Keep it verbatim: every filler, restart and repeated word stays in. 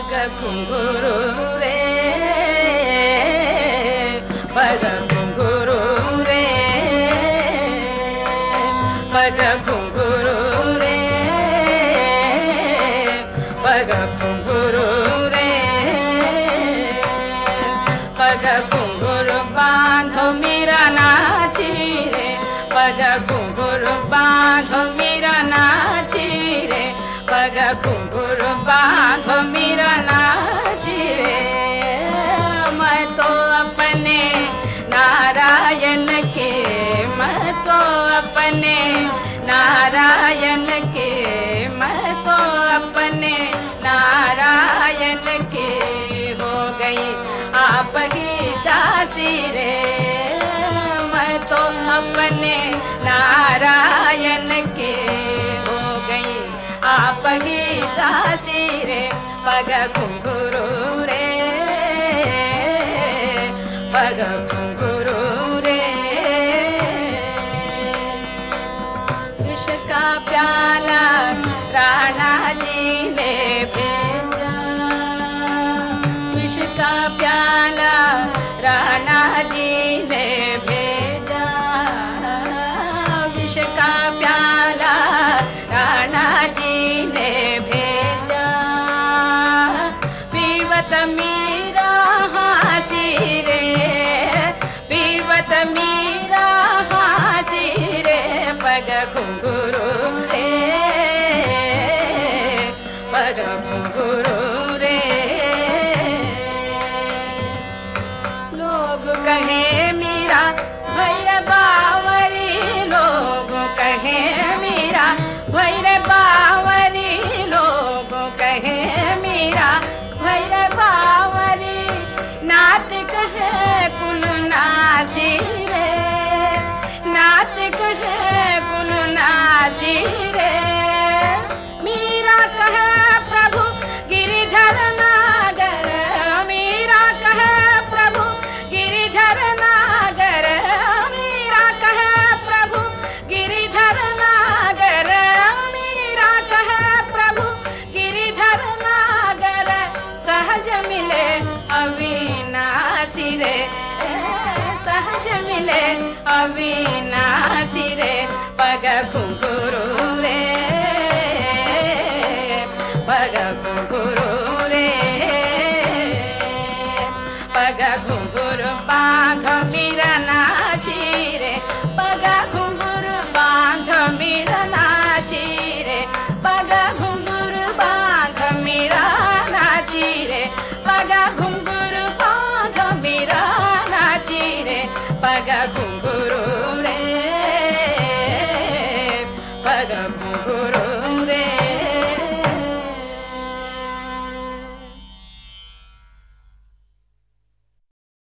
पग घुंघरू रे, पग घुंघरू रे, पग घुंघरू रे, पग घुंघरू रे, पग घुंघरू बांधो मीरा नाची रे, पग घुंघरू बांधो मीरा नाची रे, पग घुंघरू बांधो मीरा नाची रे। मैं तो अपने नारायण के, मैं तो अपने नारायण के, मैं तो अपने नारायण के हो गई आपकी दासी रे। मैं तो अपने नारायण के हो गई आपकी दासी रे। पग घुंघरू रे, पग घुंघरू रे, विष का प्याला राणा जी ने भेजा, विष का प्याला राणा जी ने भेजा, विष का प्याला राणा जी ने भेजा। पीवत मीरा हासी रे, पीवत मीरा हासी रे, पग घुंघरू रे, पग घुंघरू रे। लोग कहे मीरा भैर बावरी, लोग कहे मीरा भैर बावरी, लोग कहे मीरा भैर बावरी। नातिक है कुल नासी रे, नातिक है कुल नासी रे। मीरा कहे प्रभु गिरिधर नागर, मीरा कहे प्रभु गिरिधर नागर, मीरा कहे प्रभु गिरिधर नागर, मीरा कहे प्रभु गिरिधर नागर। सहज मिले अविनाशी रे, सहज मिले अविनाशी रे, पग घुंघरू